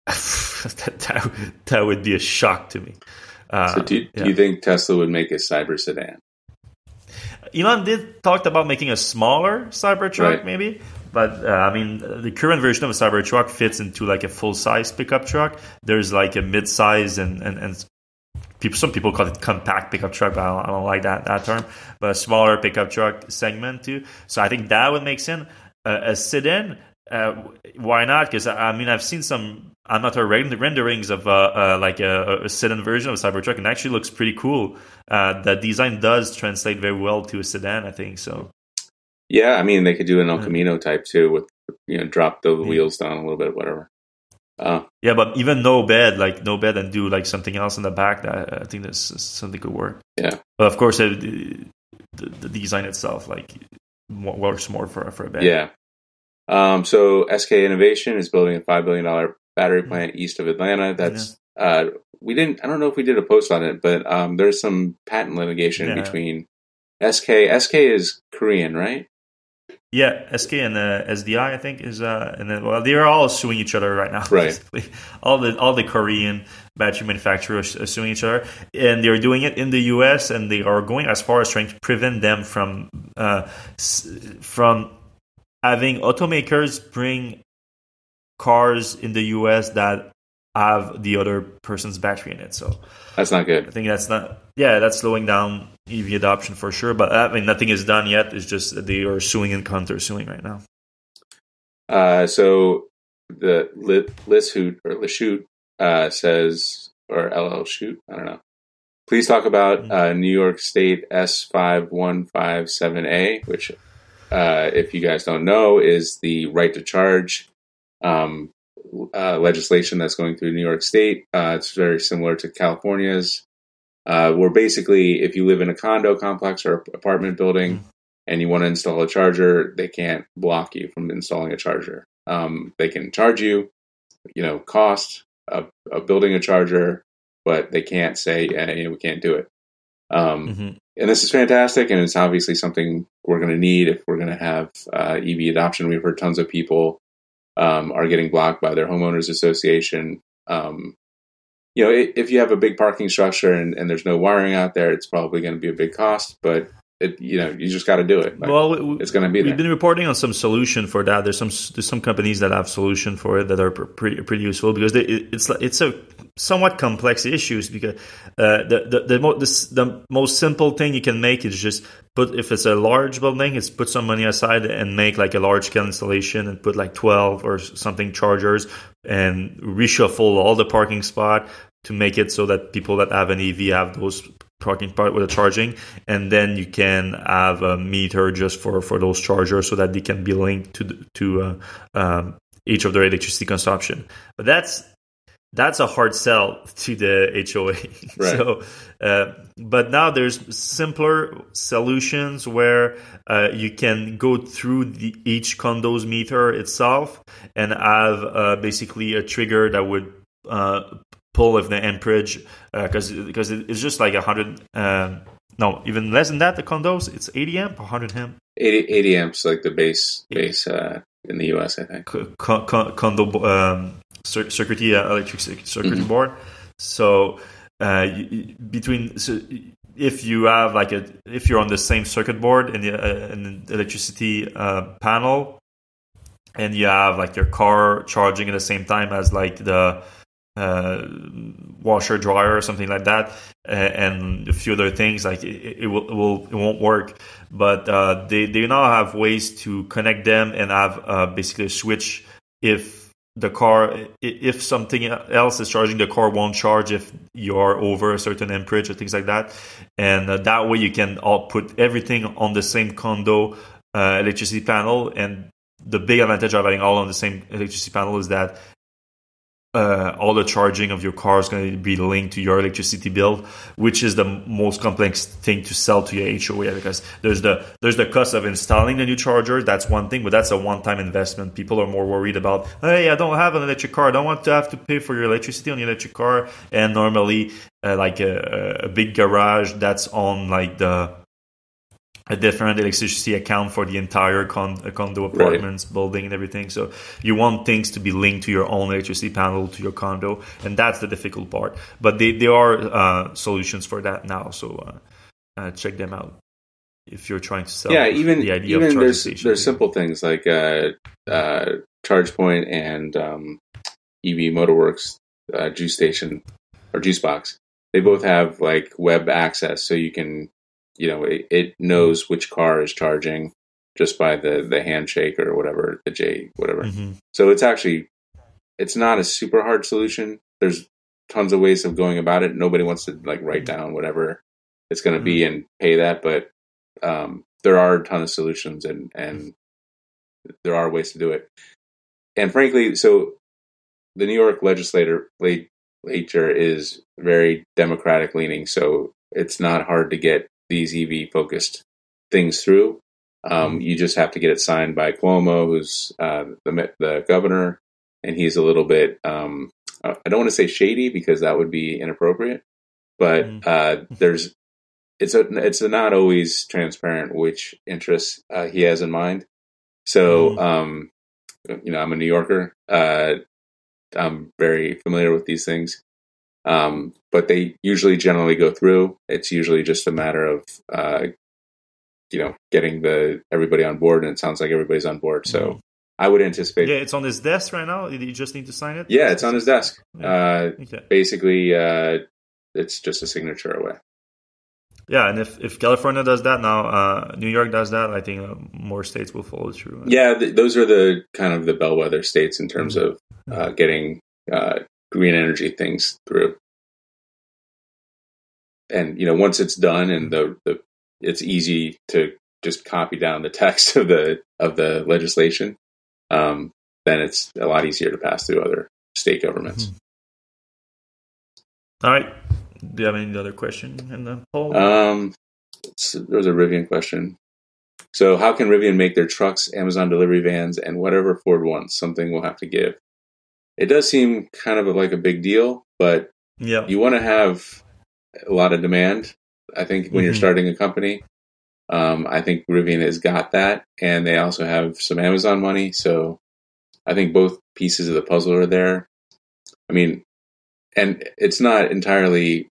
that would be a shock to me. So do you think Tesla would make a cyber sedan? Elon did talk about making a smaller Cybertruck, right, maybe. But I mean, the current version of a Cybertruck fits into like a full-size pickup truck. There's like a mid-size and some people call it compact pickup truck, but I don't like that term. But a smaller pickup truck segment too. So I think that would make sense. A sedan. Why not? Because I mean, I've seen some amateur renderings of like a sedan version of a Cybertruck, and it actually looks pretty cool. The design does translate very well to a sedan, I think so. Yeah, I mean, they could do an El Camino type too, with drop the wheels down a little bit, whatever. Yeah, but even no bed and do like something else in the back. That I think that's something could work. Yeah, but of course, the design itself like works more for a bed. Yeah. So SK Innovation is building a $5 billion battery plant east of Atlanta. That's I don't know if we did a post on it, but there's some patent litigation between SK. SK is Korean, right? Yeah, SK and SDI, I think, is and then they're all suing each other right now. Right. Basically. All the Korean battery manufacturers are suing each other, and they're doing it in the U.S. and they are going as far as trying to prevent them from having automakers bring cars in the U.S. that have the other person's battery in it. So that's not good. I think that's slowing down EV adoption for sure. But I mean, nothing is done yet. It's just that they are suing and counter-suing right now. So the Lachute says, or LL Shoot, I don't know. Please talk about New York State S5157A, which if you guys don't know, is the right to charge legislation that's going through New York State. It's very similar to California's, where basically if you live in a condo complex or apartment building and you want to install a charger, they can't block you from installing a charger. They can charge you, cost of building a charger, but they can't say, we can't do it. And this is fantastic, and it's obviously something we're going to need if we're going to have EV adoption. We've heard tons of people are getting blocked by their homeowners association. If you have a big parking structure and there's no wiring out there, it's probably going to be a big cost, but you just got to do it. It's going to be there. We've been reporting on some solution for that. There's some companies that have solution for it that are pretty useful, because it's a somewhat complex issues, because the most simple thing you can make is just if it's a large building, is put some money aside and make like a large scale installation and put like 12 or something chargers and reshuffle all the parking spot to make it so that people that have an EV have those parking part with the charging, and then you can have a meter just for those chargers so that they can be linked to each of their electricity consumption. But that's a hard sell to the HOA. Right. So, but now there's simpler solutions where you can go through each condo's meter itself and have basically a trigger that would pull if the amperage, because it's just like 100, no, even less than that, the condos, it's 80 amp or 100 amp? 80 amps, like the base in the US, I think. Condo circuit electric circuit board. So if you have if you're on the same circuit board in the electricity panel, and you have like your car charging at the same time as like the washer dryer or something like that, and a few other things, like it won't work. But they now have ways to connect them and have basically a switch if something else is charging, the car won't charge if you're over a certain amperage or things like that. And that way you can all put everything on the same condo electricity panel. And the big advantage of having all on the same electricity panel is that all the charging of your car is going to be linked to your electricity bill, which is the most complex thing to sell to your HOA, because there's the cost of installing the new charger. That's one thing, but that's a one-time investment. People are more worried about, hey, I don't have an electric car. I don't want to have to pay for your electricity on the electric car. And normally, like a big garage that's on like a different electricity account for the entire condo apartments, building and everything. So you want things to be linked to your own electricity panel, to your condo, and that's the difficult part. But there are solutions for that now, so check them out if you're trying to sell. Yeah, even the idea of charging stations. There's simple things like ChargePoint and EV Motorworks Juice Station or Juice Box. They both have like web access, so you can. It knows which car is charging just by the handshake or whatever, the J, whatever. Mm-hmm. So it's not a super hard solution. There's tons of ways of going about it. Nobody wants to like write down whatever it's going to be and pay that, but there are a ton of solutions and there are ways to do it. And frankly, so the New York legislature is very Democratic leaning, so it's not hard to get these EV focused things through. You just have to get it signed by Cuomo, who's the governor, and he's a little bit, I don't want to say shady because that would be inappropriate, but it's not always transparent which interests he has in mind. So, I'm a New Yorker. I'm very familiar with these things. But they usually generally go through. It's usually just a matter of, getting everybody on board, and it sounds like everybody's on board. So I would anticipate. Yeah, it's on his desk right now. You just need to sign it. Yeah, it's on his desk. Yeah. Okay. Basically, it's just a signature away. Yeah, and if California does that now, New York does that, I think more states will follow through. Yeah, those are the kind of the bellwether states in terms of getting green energy things through. And once it's done and it's easy to just copy down the text of the legislation, then it's a lot easier to pass through other state governments. All right. Do you have any other question in the poll? There was a Rivian question. So how can Rivian make their trucks, Amazon delivery vans, and whatever Ford wants? Something we'll have to give. It does seem kind of like a big deal, but you want to have a lot of demand. I think when you're starting a company, I think Rivian has got that, and they also have some Amazon money. So I think both pieces of the puzzle are there. I mean, and it's not entirely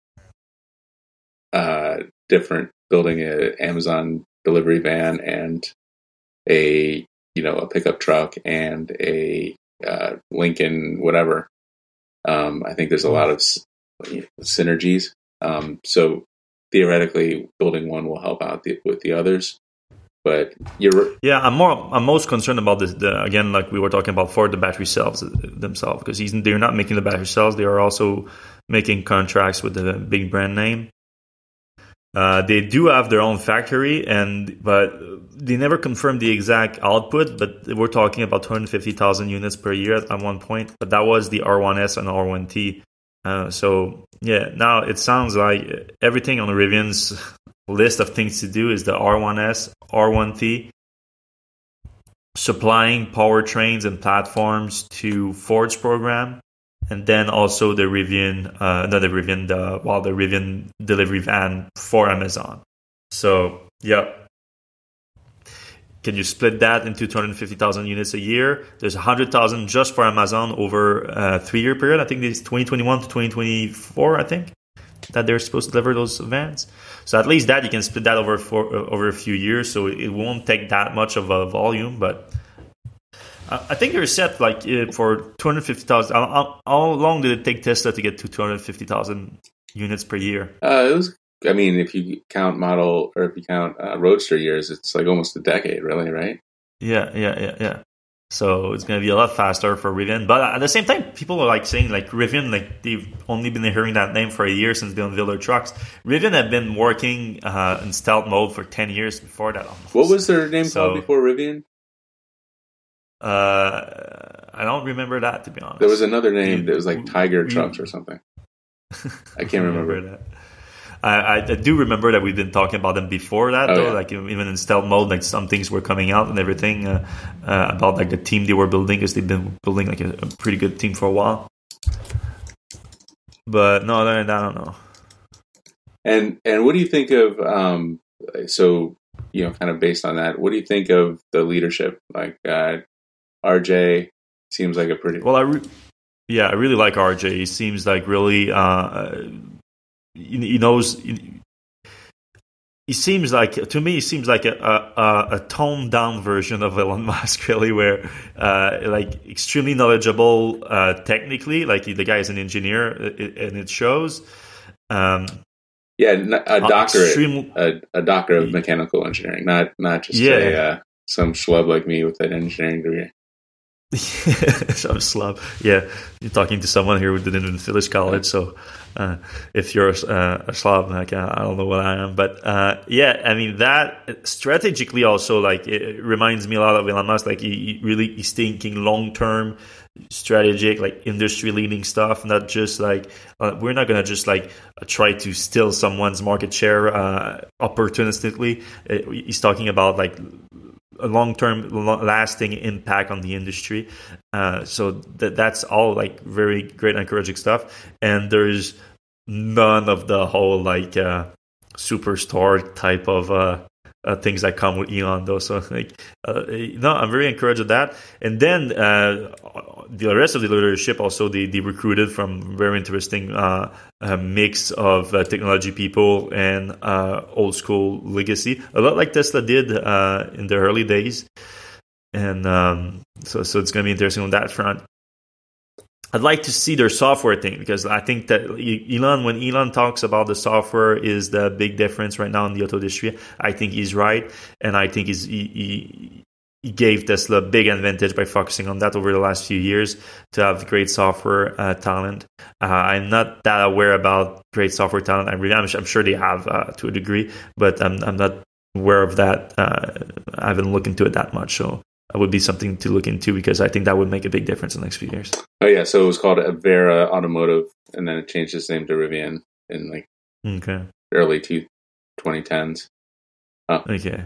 different building an Amazon delivery van and a pickup truck and a Lincoln whatever. I think there's a lot of synergies. So theoretically, building one will help out with the others. But I'm most concerned about this. Again, like we were talking about Ford, the battery cells themselves, because they're not making the battery cells; they are also making contracts with the big brand name. They do have their own factory, but they never confirmed the exact output. But we're talking about 250,000 units per year at one point. But that was the R1S and R1T. Now it sounds like everything on Rivian's list of things to do is the R1S, R1T, supplying powertrains and platforms to Ford's program, and then also the Rivian, the Rivian delivery van for Amazon. So, can you split that into 250,000 units a year? There's 100,000 just for Amazon over a 3-year period. I think it's 2021 to 2024, I think. that they're supposed to deliver those vans. So at least that you can split that over a few years, so it won't take that much of a volume. But I think they're set like for 250,000. How long did it take Tesla to get to 250,000 units per year? It was. I mean, if you count Roadster years, it's like almost a decade, really, right? Yeah. So it's going to be a lot faster for Rivian. But at the same time, people are like saying like Rivian, like they've only been hearing that name for a year since they unveiled their trucks. Rivian had been working in stealth mode for 10 years before that. Almost. What was their name called before Rivian? I don't remember that, to be honest. There was another name that was like Tiger Trucks or something. I can't remember that. I do remember that we've been talking about them before that, though. Yeah. Like even in stealth mode, like some things were coming out and everything about like the team they were building, because they've been building like a pretty good team for a while. But no, other than that, I don't know. And what do you think of? So kind of based on that, what do you think of the leadership? Like RJ seems like a pretty well. I really like RJ. He seems like really. He knows. He seems like, to me, he seems like a toned down version of Elon Musk, really, where like extremely knowledgeable technically. Like the guy is an engineer, and it shows. A doctorate, a doctor of mechanical engineering, not just some schlub like me with an engineering degree. Some slub. Yeah, you're talking to someone here who didn't even finish college, so if you're a slob, like I don't know what I am, but I mean that strategically also, like it reminds me a lot of Elon Musk. Like he's thinking long term, strategic, like industry leading stuff, not just like we're not gonna just like try to steal someone's market share opportunistically. He's talking about like a long-term, lasting impact on the industry. So that's all like very great, encouraging stuff. And there's none of the whole like superstar type of things that come with Elon, though. So like, I'm very encouraged with that. And then the rest of the leadership also they recruited from very interesting mix of technology people and old school legacy, a lot like Tesla did in the early days. And so it's going to be interesting on that front. I'd like to see their software thing, because I think that when Elon talks about the software is the big difference right now in the auto industry, I think he's right. And I think he gave Tesla a big advantage by focusing on that over the last few years to have great software talent. I'm not that aware about great software talent. I'm sure they have to a degree, but I'm not aware of that. I haven't looked into it that much, so that would be something to look into, because I think that would make a big difference in the next few years. Oh yeah, so it was called Avera Automotive, and then it changed its name to Rivian in like early 2010s. Okay.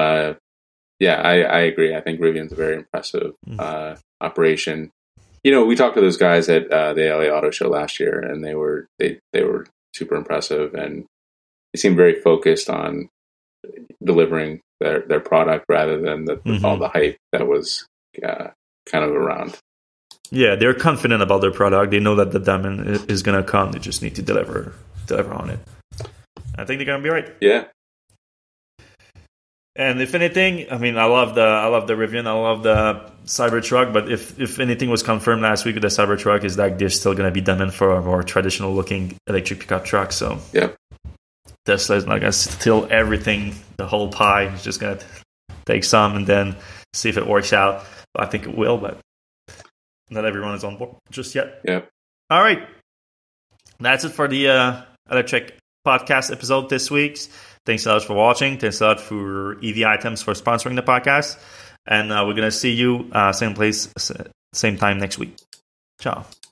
Yeah, I agree. I think Rivian's a very impressive operation. We talked to those guys at the LA Auto Show last year, and they were super impressive, and they seemed very focused on delivering their product rather than all the hype that was kind of around. Yeah, they're confident about their product. They know that the diamond is going to come. They just need to deliver on it. I think they're going to be right. Yeah. And if anything, I mean, I love the Rivian, I love the Cybertruck, but if anything was confirmed last week with the Cybertruck, is that they're still going to be done for a more traditional looking electric pickup truck. So yeah, Tesla is not going to steal everything, the whole pie. It's just going to take some and then see if it works out. I think it will, but not everyone is on board just yet. Yeah. All right, that's it for the electric podcast episode this week. Thanks a lot for watching. Thanks a lot for EV Items for sponsoring the podcast. And we're going to see you same place, same time next week. Ciao.